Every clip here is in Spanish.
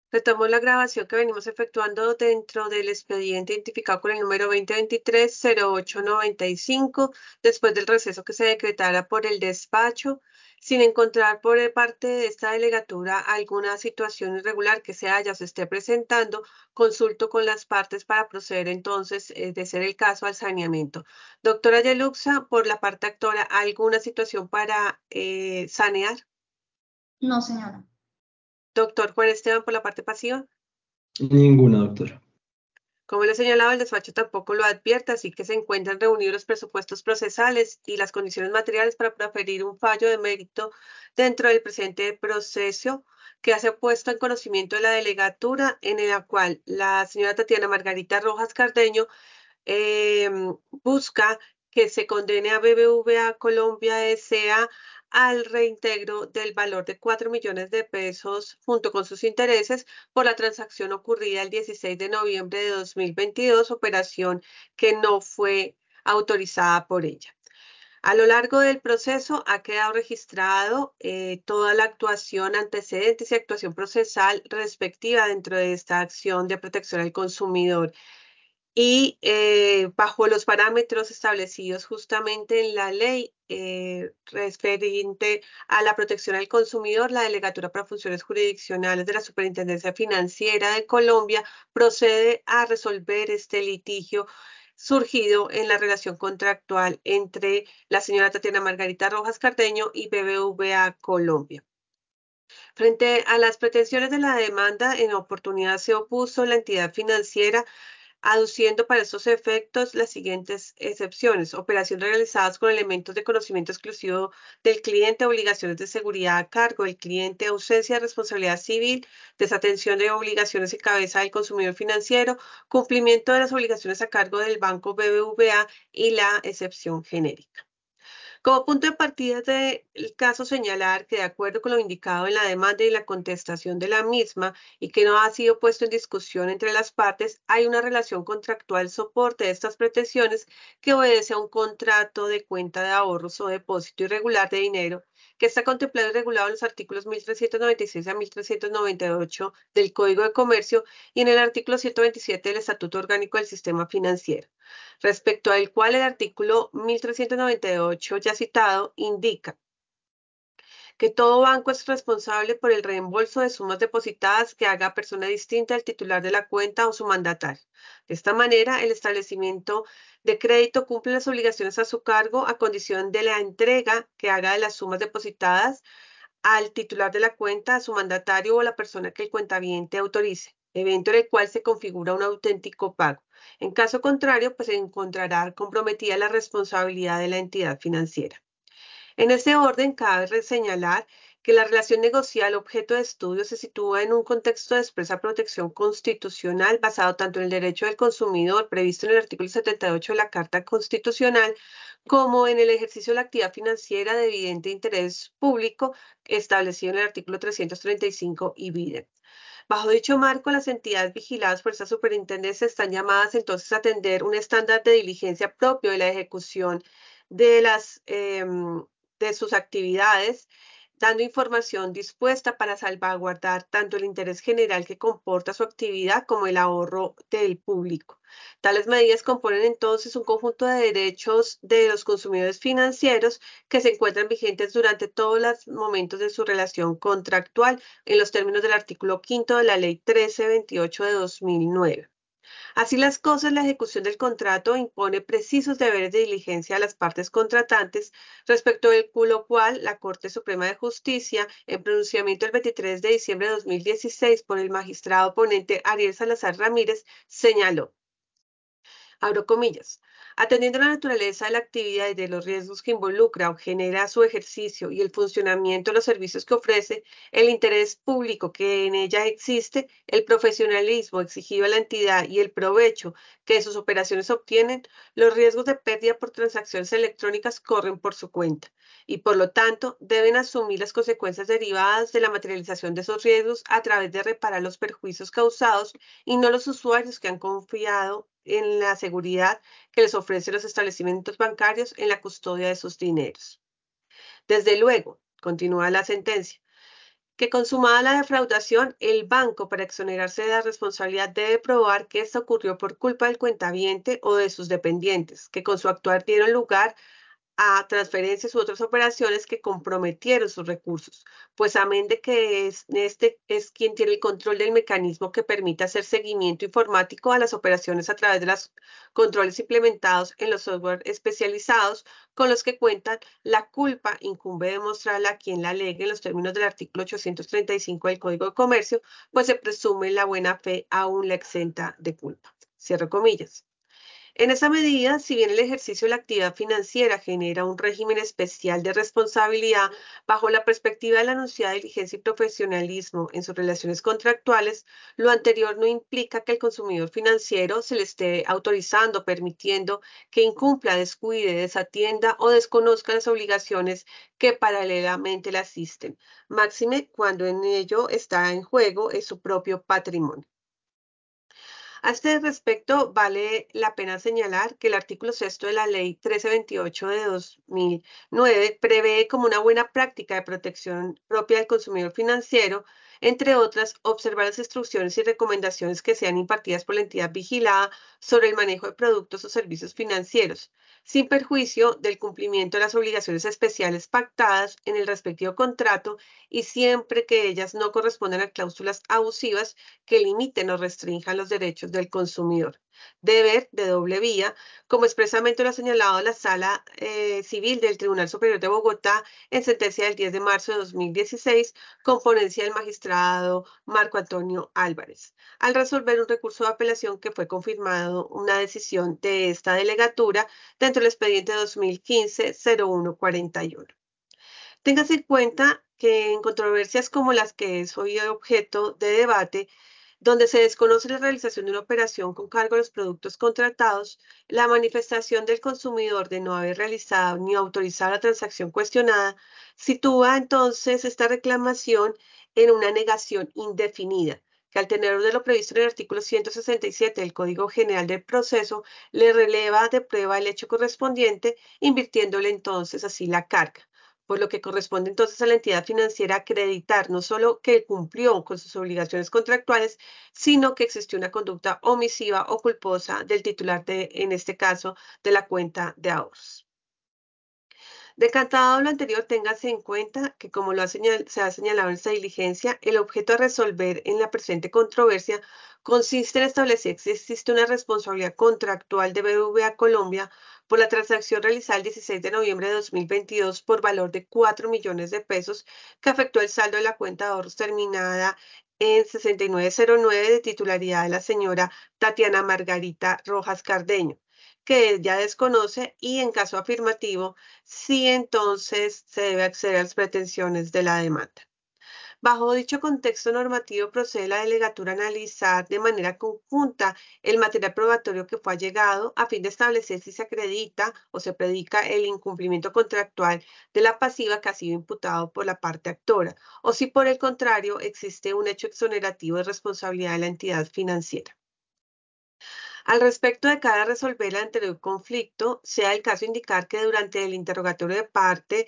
Retomo la grabación que venimos efectuando dentro del expediente identificado con el número 2023-0895, después del receso que se decretara por el despacho, sin encontrar por parte de esta delegatura alguna situación irregular que se haya o se esté presentando, consulto con las partes para proceder entonces, de ser el caso, al saneamiento. Doctora Yeluxa, por la parte actora, ¿alguna situación para sanear? No, señora. Doctor Juan Esteban, por la parte pasiva. Ninguna, doctora. Como le he señalado, el despacho tampoco lo advierte, así que se encuentran reunidos los presupuestos procesales y las condiciones materiales para proferir un fallo de mérito dentro del presente proceso que hace puesto en conocimiento de la delegatura, en el cual la señora Tatiana Margarita Rojas Cardeño busca que se condene a BBVA Colombia S.A. al reintegro del valor de 4 millones de pesos junto con sus intereses por la transacción ocurrida el 16 de noviembre de 2022, operación que no fue autorizada por ella. A lo largo del proceso ha quedado registrado toda la actuación, antecedentes y actuación procesal respectiva dentro de esta acción de protección al consumidor y bajo los parámetros establecidos justamente en la ley referente a la protección al consumidor, la Delegatura para Funciones Jurisdiccionales de la Superintendencia Financiera de Colombia procede a resolver este litigio surgido en la relación contractual entre la señora Tatiana Margarita Rojas Cardeño y BBVA Colombia. Frente a las pretensiones de la demanda, en oportunidad se opuso la entidad financiera aduciendo para estos efectos las siguientes excepciones: operaciones realizadas con elementos de conocimiento exclusivo del cliente, obligaciones de seguridad a cargo del cliente, ausencia de responsabilidad civil, desatención de obligaciones en cabeza del consumidor financiero, cumplimiento de las obligaciones a cargo del banco BBVA y la excepción genérica. Como punto de partida del caso, señalar que de acuerdo con lo indicado en la demanda y la contestación de la misma y que no ha sido puesto en discusión entre las partes, hay una relación contractual soporte de estas pretensiones que obedece a un contrato de cuenta de ahorros o depósito irregular de dinero que está contemplado y regulado en los artículos 1396 a 1398 del Código de Comercio y en el artículo 127 del Estatuto Orgánico del Sistema Financiero, respecto al cual el artículo 1398 ya citado indica que todo banco es responsable por el reembolso de sumas depositadas que haga persona distinta al titular de la cuenta o su mandatario. De esta manera, el establecimiento de crédito cumple las obligaciones a su cargo a condición de la entrega que haga de las sumas depositadas al titular de la cuenta, a su mandatario o a la persona que el cuentaviente autorice, evento en el cual se configura un auténtico pago. En caso contrario, pues se encontrará comprometida la responsabilidad de la entidad financiera. En ese orden, cabe señalar que la relación negocial objeto de estudio se sitúa en un contexto de expresa protección constitucional basado tanto en el derecho del consumidor previsto en el artículo 78 de la Carta Constitucional como en el ejercicio de la actividad financiera de evidente interés público establecido en el artículo 335 y vide. Bajo dicho marco, las entidades vigiladas por esta superintendencia están llamadas entonces a atender un estándar de diligencia propio de la ejecución de de sus actividades, dando información dispuesta para salvaguardar tanto el interés general que comporta su actividad como el ahorro del público. Tales medidas componen entonces un conjunto de derechos de los consumidores financieros que se encuentran vigentes durante todos los momentos de su relación contractual en los términos del artículo 5 de la Ley 1328 de 2009. Así las cosas, la ejecución del contrato impone precisos deberes de diligencia a las partes contratantes, respecto del lo cual la Corte Suprema de Justicia, en pronunciamiento el 23 de diciembre de 2016 por el magistrado ponente Ariel Salazar Ramírez, señaló, abro comillas, atendiendo a la naturaleza de la actividad y de los riesgos que involucra o genera su ejercicio y el funcionamiento de los servicios que ofrece, el interés público que en ella existe, el profesionalismo exigido a la entidad y el provecho que de sus operaciones obtienen, los riesgos de pérdida por transacciones electrónicas corren por su cuenta y por lo tanto deben asumir las consecuencias derivadas de la materialización de esos riesgos a través de reparar los perjuicios causados y no los usuarios que han confiado en la seguridad que les ofrecen los establecimientos bancarios en la custodia de sus dineros. Desde luego, continúa la sentencia, Que consumada la defraudación, el banco, para exonerarse de la responsabilidad, debe probar que esta ocurrió por culpa del cuentaviente o de sus dependientes, que con su actuar dieron lugar a transferencias u otras operaciones que comprometieron sus recursos, pues amén de que este es quien tiene el control del mecanismo que permite hacer seguimiento informático a las operaciones a través de los controles implementados en los software especializados con los que cuentan, la culpa incumbe demostrarla a quien la alegue en los términos del artículo 835 del Código de Comercio, pues se presume la buena fe aún la exenta de culpa. Cierro comillas. En esa medida, si bien el ejercicio de la actividad financiera genera un régimen especial de responsabilidad bajo la perspectiva de la anunciada diligencia y profesionalismo en sus relaciones contractuales, lo anterior no implica que el consumidor financiero se le esté autorizando, permitiendo que incumpla, descuide, desatienda o desconozca las obligaciones que paralelamente le asisten, máxime cuando en ello está en juego es su propio patrimonio. A este respecto, vale la pena señalar que el artículo sexto de la Ley 1328 de 2009 prevé como una buena práctica de protección propia del consumidor financiero, entre otras, observar las instrucciones y recomendaciones que sean impartidas por la entidad vigilada sobre el manejo de productos o servicios financieros, sin perjuicio del cumplimiento de las obligaciones especiales pactadas en el respectivo contrato y siempre que ellas no correspondan a cláusulas abusivas que limiten o restrinjan los derechos del consumidor. Deber de doble vía, como expresamente lo ha señalado la Sala Civil del Tribunal Superior de Bogotá en sentencia del 10 de marzo de 2016, con ponencia del magistrado Marco Antonio Álvarez, al resolver un recurso de apelación que fue confirmado una decisión de esta delegatura dentro del expediente 2015-0141. Téngase en cuenta que en controversias como las que es hoy objeto de debate, donde se desconoce la realización de una operación con cargo a los productos contratados, la manifestación del consumidor de no haber realizado ni autorizado la transacción cuestionada sitúa entonces esta reclamación en una negación indefinida, que al tener de lo previsto en el artículo 167 del Código General del Proceso, le releva de prueba el hecho correspondiente, invirtiéndole entonces así la carga, por lo que corresponde entonces a la entidad financiera acreditar no solo que cumplió con sus obligaciones contractuales, sino que existió una conducta omisiva o culposa del titular de, en este caso, de la cuenta de ahorros. Decantado lo anterior, téngase en cuenta que, como se ha señalado en esta diligencia, el objeto a resolver en la presente controversia consiste en establecer si existe una responsabilidad contractual de BBVA Colombia por la transacción realizada el 16 de noviembre de 2022 por valor de 4 millones de pesos que afectó el saldo de la cuenta de ahorros terminada en 6909 de titularidad de la señora Tatiana Margarita Rojas Cardeño, que ella desconoce y en caso afirmativo, sí entonces se debe acceder a las pretensiones de la demanda. Bajo dicho contexto normativo, procede la delegatura a analizar de manera conjunta el material probatorio que fue allegado a fin de establecer si se acredita o se predica el incumplimiento contractual de la pasiva que ha sido imputado por la parte actora, o si por el contrario existe un hecho exonerativo de responsabilidad de la entidad financiera. Al respecto de cada resolver el anterior conflicto, sea el caso indicar que durante el interrogatorio de parte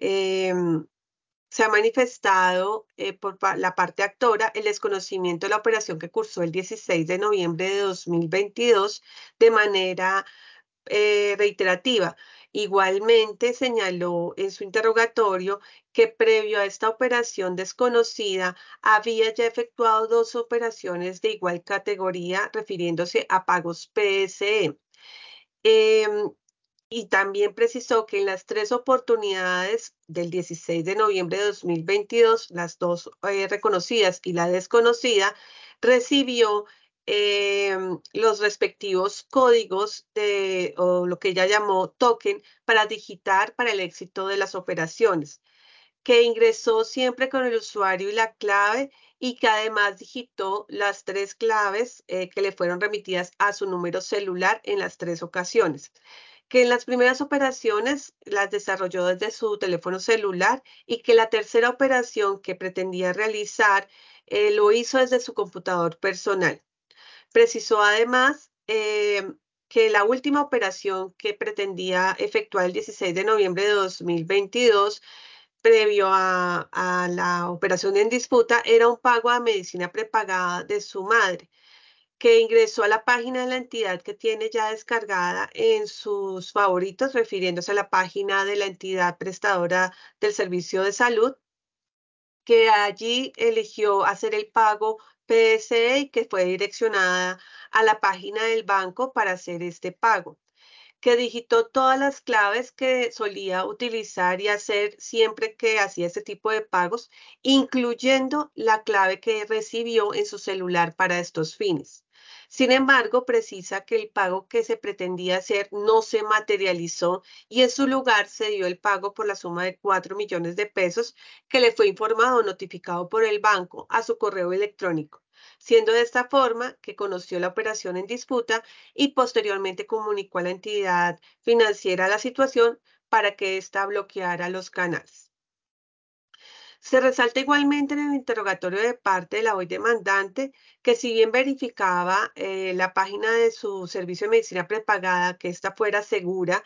se ha manifestado por la parte actora el desconocimiento de la operación que cursó el 16 de noviembre de 2022 de manera reiterativa. Igualmente señaló en su interrogatorio que previo a esta operación desconocida había ya efectuado dos operaciones de igual categoría refiriéndose a pagos PSE. Y también precisó que en las tres oportunidades del 16 de noviembre de 2022, las dos reconocidas y la desconocida, recibió los respectivos códigos o lo que ella llamó token para digitar para el éxito de las operaciones, que ingresó siempre con el usuario y la clave y que además digitó las tres claves que le fueron remitidas a su número celular en las tres ocasiones, que en las primeras operaciones las desarrolló desde su teléfono celular y que la tercera operación que pretendía realizar lo hizo desde su computador personal. Precisó además que la última operación que pretendía efectuar el 16 de noviembre de 2022 previo a la operación en disputa era un pago a medicina prepagada de su madre, que ingresó a la página de la entidad que tiene ya descargada en sus favoritos, refiriéndose a la página de la entidad prestadora del servicio de salud, que allí eligió hacer el pago PSE y que fue direccionada a la página del banco para hacer este pago, que digitó todas las claves que solía utilizar y hacer siempre que hacía este tipo de pagos, incluyendo la clave que recibió en su celular para estos fines. Sin embargo, precisa que el pago que se pretendía hacer no se materializó y en su lugar se dio el pago por la suma de 4 millones de pesos que le fue informado o notificado por el banco a su correo electrónico, siendo de esta forma que conoció la operación en disputa y posteriormente comunicó a la entidad financiera la situación para que ésta bloqueara los canales. Se resalta igualmente en el interrogatorio de parte de la hoy demandante que si bien verificaba la página de su servicio de medicina prepagada que ésta fuera segura,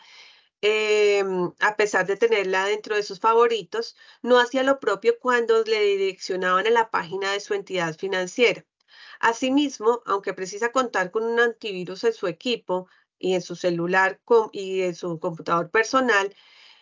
a pesar de tenerla dentro de sus favoritos, no hacía lo propio cuando le direccionaban a la página de su entidad financiera. Asimismo, aunque precisa contar con un antivirus en su equipo y en su celular y en su computador personal,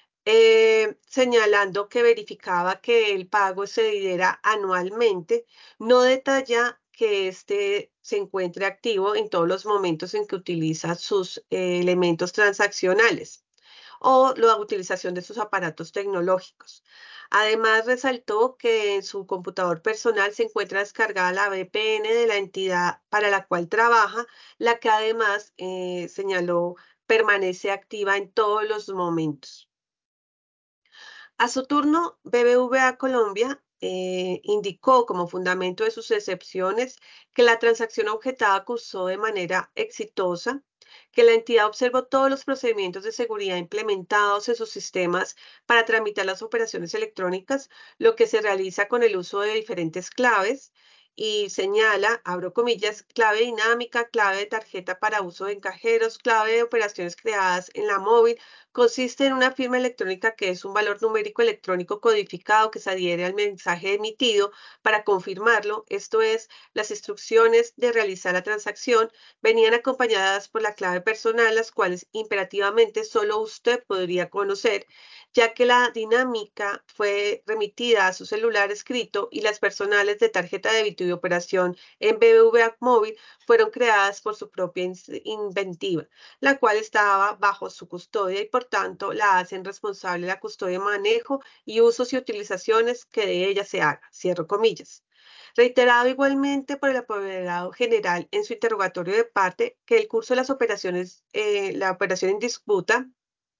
señalando que verificaba que el pago se diera anualmente, no detalla que éste se encuentre activo en todos los momentos en que utiliza sus elementos transaccionales o la utilización de sus aparatos tecnológicos. Además, resaltó que en su computador personal se encuentra descargada la VPN de la entidad para la cual trabaja, la que además señaló permanece activa en todos los momentos. A su turno, BBVA Colombia indicó como fundamento de sus excepciones que la transacción objetada cursó de manera exitosa, que la entidad observó todos los procedimientos de seguridad implementados en sus sistemas para tramitar las operaciones electrónicas, lo que se realiza con el uso de diferentes claves y señala, abro comillas, clave dinámica, clave de tarjeta para uso en cajeros, clave de operaciones creadas en la móvil. Consiste en una firma electrónica que es un valor numérico electrónico codificado que se adhiere al mensaje emitido para confirmarlo. Esto es, las instrucciones de realizar la transacción venían acompañadas por la clave personal, las cuales imperativamente solo usted podría conocer, ya que la dinámica fue remitida a su celular escrito y las personales de tarjeta de débito y operación en BBVA Móvil fueron creadas por su propia inventiva, la cual estaba bajo su custodia y por tanto la hacen responsable de la custodia, manejo y usos y utilizaciones que de ella se haga. Cierro comillas. Reiterado igualmente por el apoderado general en su interrogatorio de parte que el curso de las operaciones, la operación en disputa,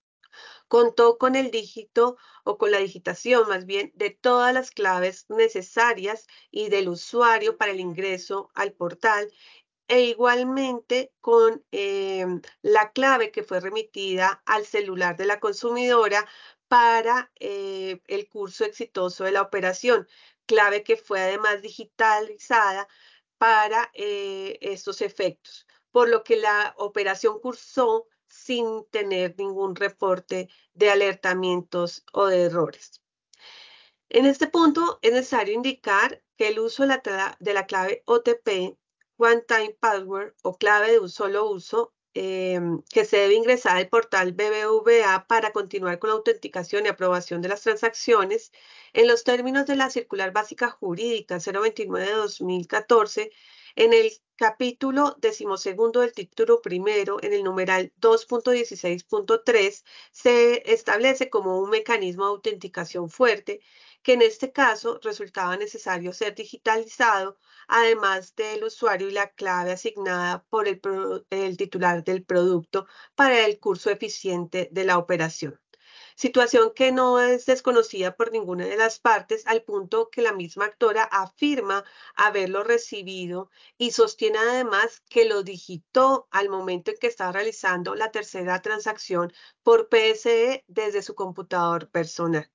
contó con el dígito o con la digitación más bien de todas las claves necesarias y del usuario para el ingreso al portal e igualmente con la clave que fue remitida al celular de la consumidora para el curso exitoso de la operación, clave que fue además digitalizada para estos efectos, por lo que la operación cursó sin tener ningún reporte de alertamientos o de errores. En este punto es necesario indicar que el uso de la clave OTP, One Time Password o clave de un solo uso, que se debe ingresar al portal BBVA para continuar con la autenticación y aprobación de las transacciones, en los términos de la Circular Básica Jurídica 029 de 2014, en el capítulo 12 del título primero, en el numeral 2.16.3, se establece como un mecanismo de autenticación fuerte que en este caso resultaba necesario ser digitalizado, además del usuario y la clave asignada por el titular del producto para el curso eficiente de la operación. Situación que no es desconocida por ninguna de las partes, al punto que la misma actora afirma haberlo recibido y sostiene además que lo digitó al momento en que estaba realizando la tercera transacción por PSE desde su computador personal.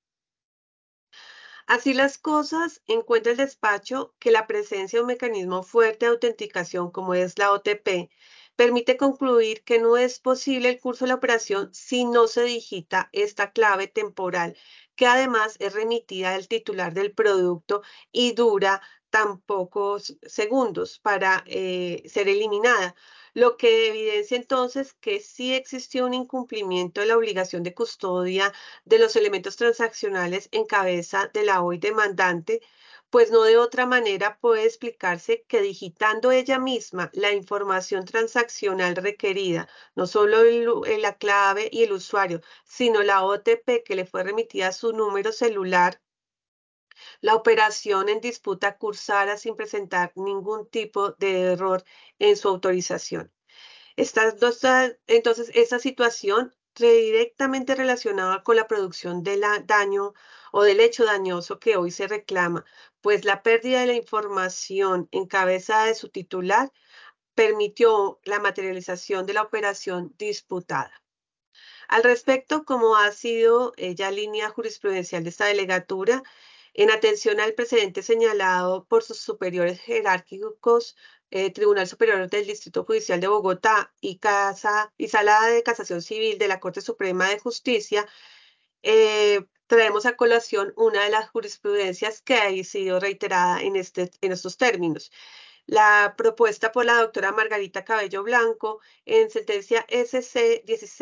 Así las cosas, encuentra el despacho que la presencia de un mecanismo fuerte de autenticación como es la OTP permite concluir que no es posible el curso de la operación si no se digita esta clave temporal que además es remitida al titular del producto y dura tan pocos segundos para ser eliminada, lo que evidencia entonces que sí existió un incumplimiento de la obligación de custodia de los elementos transaccionales en cabeza de la hoy demandante, pues no de otra manera puede explicarse que digitando ella misma la información transaccional requerida, no solo la clave y el usuario, sino la OTP que le fue remitida a su número celular, la operación en disputa cursara sin presentar ningún tipo de error en su autorización. Entonces, esta situación directamente relacionada con la producción del daño o del hecho dañoso que hoy se reclama, pues la pérdida de la información en cabeza de su titular permitió la materialización de la operación disputada. Al respecto, como ha sido ya línea jurisprudencial de esta delegatura, en atención al precedente señalado por sus superiores jerárquicos, Tribunal Superior del Distrito Judicial de Bogotá y Sala de Casación Civil de la Corte Suprema de Justicia, traemos a colación una de las jurisprudencias que ha sido reiterada en estos términos. La propuesta por la doctora Margarita Cabello Blanco en sentencia SC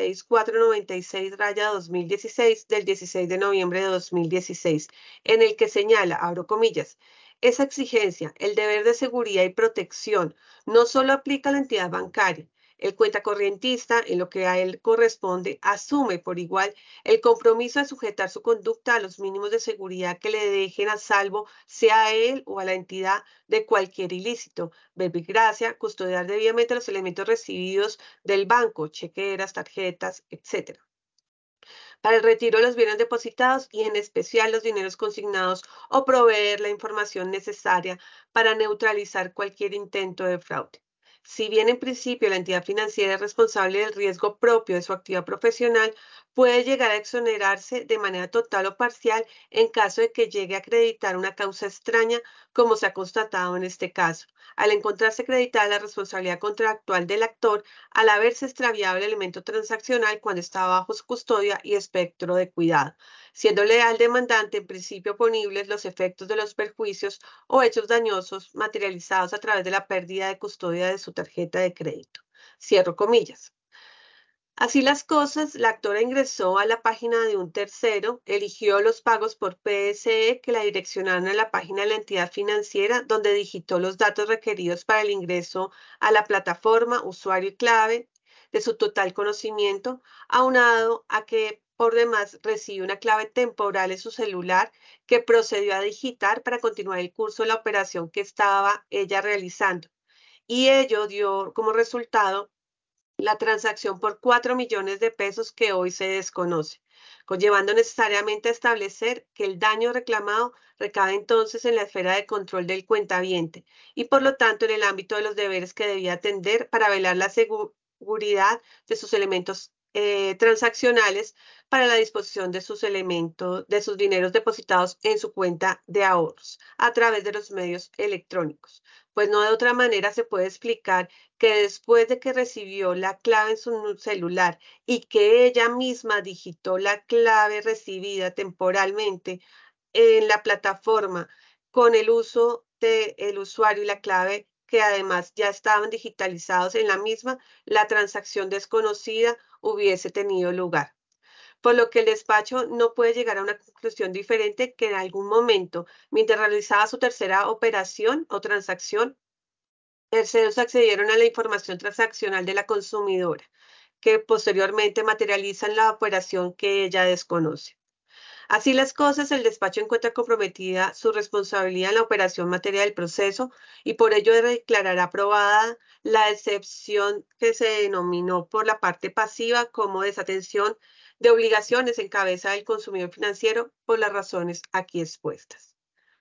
16496-2016 del 16 de noviembre de 2016, en el que señala, abro comillas, esa exigencia, el deber de seguridad y protección, no solo aplica a la entidad bancaria. El cuentacorrientista, en lo que a él corresponde, asume por igual el compromiso de sujetar su conducta a los mínimos de seguridad que le dejen a salvo, sea a él o a la entidad, de cualquier ilícito, verbigracia, custodiar debidamente los elementos recibidos del banco, chequeras, tarjetas, etc. Para el retiro de los bienes depositados y en especial los dineros consignados o proveer la información necesaria para neutralizar cualquier intento de fraude. Si bien en principio la entidad financiera es responsable del riesgo propio de su actividad profesional, puede llegar a exonerarse de manera total o parcial en caso de que llegue a acreditar una causa extraña, como se ha constatado en este caso, al encontrarse acreditada la responsabilidad contractual del actor al haberse extraviado el elemento transaccional cuando estaba bajo su custodia y espectro de cuidado, siéndole al demandante en principio ponibles los efectos de los perjuicios o hechos dañosos materializados a través de la pérdida de custodia de su tarjeta de crédito. Cierro comillas. Así las cosas, la actora ingresó a la página de un tercero, eligió los pagos por PSE que la direccionaron a la página de la entidad financiera, donde digitó los datos requeridos para el ingreso a la plataforma, usuario y clave de su total conocimiento, aunado a que por demás recibió una clave temporal en su celular que procedió a digitar para continuar el curso de la operación que estaba ella realizando. Y ello dio como resultado la transacción por 4 millones de pesos que hoy se desconoce, conllevando necesariamente a establecer que el daño reclamado recae entonces en la esfera de control del cuentaviente y por lo tanto en el ámbito de los deberes que debía atender para velar la seguridad de sus elementos transaccionales para la disposición de sus elementos, de sus dineros depositados en su cuenta de ahorros a través de los medios electrónicos. Pues no de otra manera se puede explicar que después de que recibió la clave en su celular y que ella misma digitó la clave recibida temporalmente en la plataforma con el uso del usuario y la clave que además ya estaban digitalizados en la misma, la transacción desconocida hubiese tenido lugar. Por lo que el despacho no puede llegar a una conclusión diferente que en algún momento, mientras realizaba su tercera operación o transacción, terceros accedieron a la información transaccional de la consumidora, que posteriormente materializan la operación que ella desconoce. Así las cosas, el despacho encuentra comprometida su responsabilidad en la operación material del proceso y por ello declarará aprobada la excepción que se denominó por la parte pasiva como desatención de obligaciones en cabeza del consumidor financiero por las razones aquí expuestas.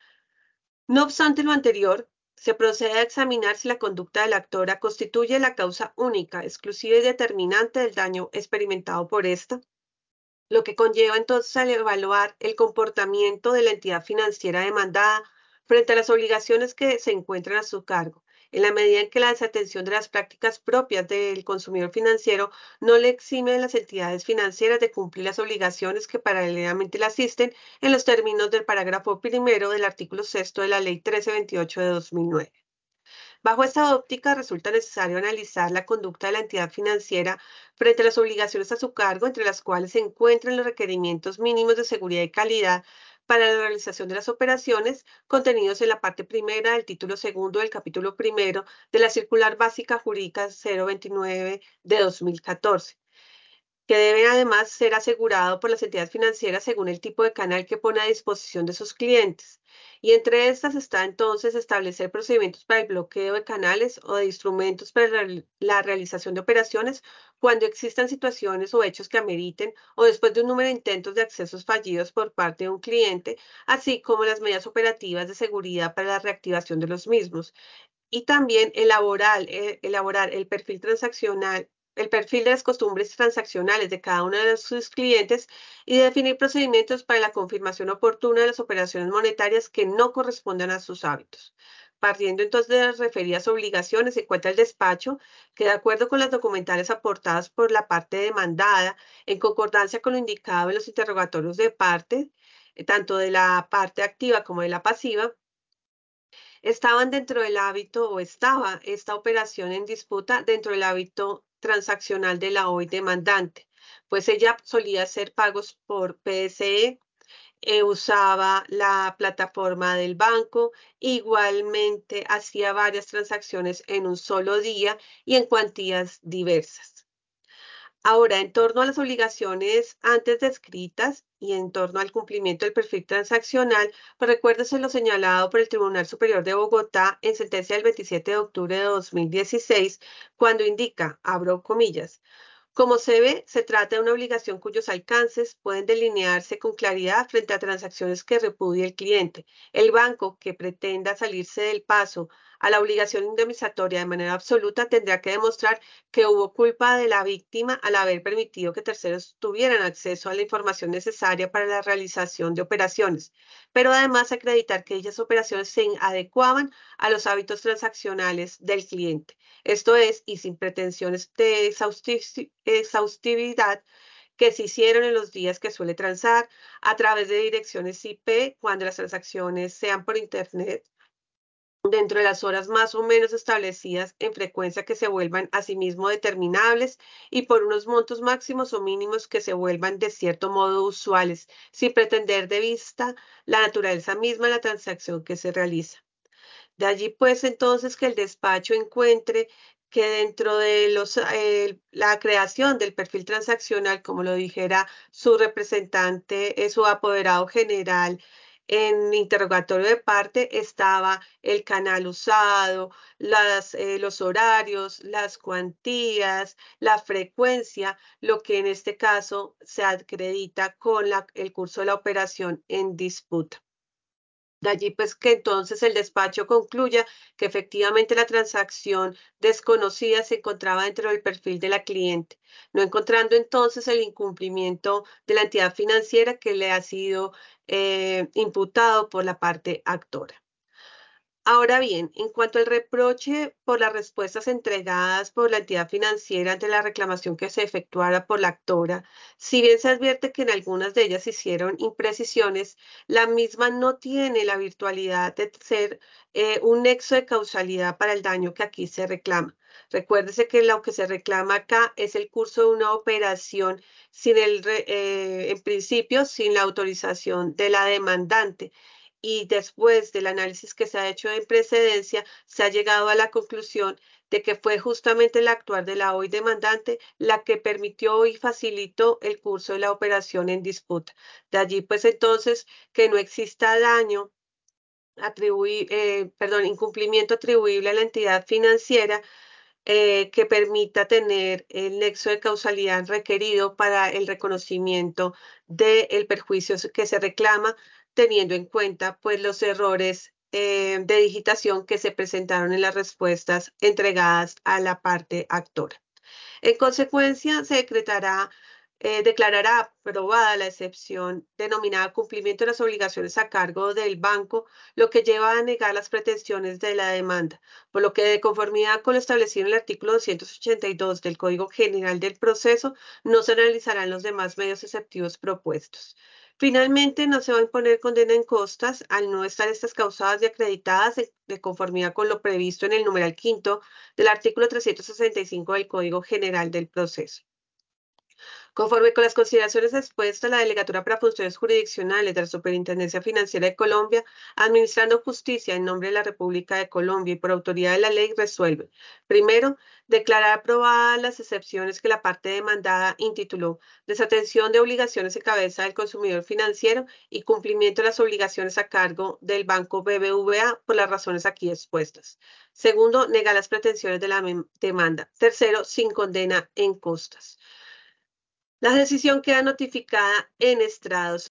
No obstante lo anterior, se procede a examinar si la conducta de la actora constituye la causa única, exclusiva y determinante del daño experimentado por esta, lo que conlleva entonces al evaluar el comportamiento de la entidad financiera demandada frente a las obligaciones que se encuentran a su cargo en la medida en que la desatención de las prácticas propias del consumidor financiero no le exime a las entidades financieras de cumplir las obligaciones que paralelamente le asisten en los términos del parágrafo primero del artículo sexto de la Ley 1328 de 2009. Bajo esta óptica, resulta necesario analizar la conducta de la entidad financiera frente a las obligaciones a su cargo, entre las cuales se encuentran los requerimientos mínimos de seguridad y calidad para la realización de las operaciones contenidos en la parte primera del título segundo del capítulo primero de la Circular Básica Jurídica 029 de 2014, que debe además ser asegurado por las entidades financieras según el tipo de canal que pone a disposición de sus clientes. Y entre estas está entonces establecer procedimientos para el bloqueo de canales o de instrumentos para la realización de operaciones cuando existan situaciones o hechos que ameriten o después de un número de intentos de accesos fallidos por parte de un cliente, así como las medidas operativas de seguridad para la reactivación de los mismos y también elaborar el perfil transaccional, el perfil de las costumbres transaccionales de cada uno de sus clientes y definir procedimientos para la confirmación oportuna de las operaciones monetarias que no correspondan a sus hábitos. Partiendo entonces de las referidas obligaciones, se encuentra el despacho que, de acuerdo con las documentales aportadas por la parte demandada, en concordancia con lo indicado en los interrogatorios de parte, tanto de la parte activa como de la pasiva, estaban dentro del hábito o estaba esta operación en disputa dentro del hábito transaccional de la hoy demandante, pues ella solía hacer pagos por PSE, usaba la plataforma del banco, igualmente hacía varias transacciones en un solo día y en cuantías diversas. Ahora, en torno a las obligaciones antes descritas y en torno al cumplimiento del perfil transaccional, pues recuérdese lo señalado por el Tribunal Superior de Bogotá en sentencia del 27 de octubre de 2016, cuando indica, abro comillas, como se ve, se trata de una obligación cuyos alcances pueden delinearse con claridad frente a transacciones que repudie el cliente. El banco que pretenda salirse del paso a la obligación indemnizatoria de manera absoluta tendrá que demostrar que hubo culpa de la víctima al haber permitido que terceros tuvieran acceso a la información necesaria para la realización de operaciones, pero además acreditar que dichas operaciones se adecuaban a los hábitos transaccionales del cliente. Esto es, y sin pretensiones de exhaustividad, que se hicieron en los días que suele transar a través de direcciones IP cuando las transacciones sean por Internet dentro de las horas más o menos establecidas en frecuencia que se vuelvan asimismo determinables y por unos montos máximos o mínimos que se vuelvan de cierto modo usuales, sin pretender de vista la naturaleza misma de la transacción que se realiza. De allí pues entonces que el despacho encuentre que dentro de la creación del perfil transaccional, como lo dijera su representante, su apoderado general, en interrogatorio de parte estaba el canal usado, los horarios, las cuantías, la frecuencia, lo que en este caso se acredita con el curso de la operación en disputa. De allí pues que entonces el despacho concluya que efectivamente la transacción desconocida se encontraba dentro del perfil de la cliente, no encontrando entonces el incumplimiento de la entidad financiera que le ha sido imputado por la parte actora. Ahora bien, en cuanto al reproche por las respuestas entregadas por la entidad financiera ante la reclamación que se efectuara por la actora, si bien se advierte que en algunas de ellas se hicieron imprecisiones, la misma no tiene la virtualidad de ser un nexo de causalidad para el daño que aquí se reclama. Recuérdese que lo que se reclama acá es el curso de una operación en principio, sin la autorización de la demandante y después del análisis que se ha hecho en precedencia, se ha llegado a la conclusión de que fue justamente el actuar de la hoy demandante la que permitió y facilitó el curso de la operación en disputa. De allí, pues entonces, que no exista daño incumplimiento atribuible a la entidad financiera que permita tener el nexo de causalidad requerido para el reconocimiento del perjuicio que se reclama, teniendo en cuenta pues los errores de digitación que se presentaron en las respuestas entregadas a la parte actora. En consecuencia, se decretará declarará aprobada la excepción denominada cumplimiento de las obligaciones a cargo del banco, lo que lleva a negar las pretensiones de la demanda, por lo que de conformidad con lo establecido en el artículo 282 del Código General del Proceso, no se realizarán los demás medios exceptivos propuestos. Finalmente, no se va a imponer condena en costas al no estar estas causadas y acreditadas de conformidad con lo previsto en el numeral quinto del artículo 365 del Código General del Proceso. Conforme con las consideraciones expuestas, la Delegatura para Funciones Jurisdiccionales de la Superintendencia Financiera de Colombia, administrando justicia en nombre de la República de Colombia y por autoridad de la ley, resuelve. Primero, declarar aprobadas las excepciones que la parte demandada intituló Desatención de obligaciones en cabeza del consumidor financiero y cumplimiento de las obligaciones a cargo del Banco BBVA por las razones aquí expuestas. Segundo, negar las pretensiones de la demanda. Tercero, sin condena en costas. La decisión queda notificada en estrados